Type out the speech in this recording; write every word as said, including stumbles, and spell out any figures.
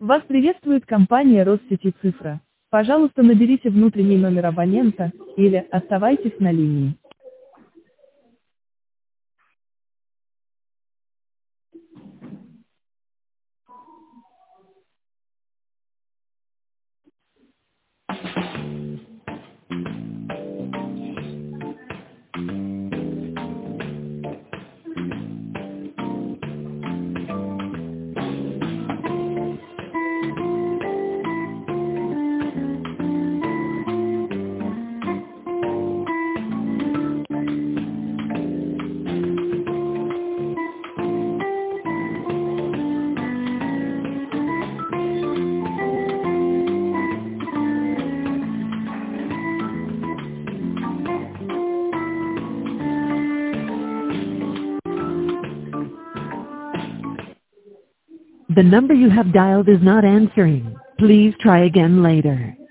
Вас приветствует компания Россети Цифра. Пожалуйста, наберите внутренний номер абонента, или оставайтесь на линии. The number you have dialed is not answering. Please try again later.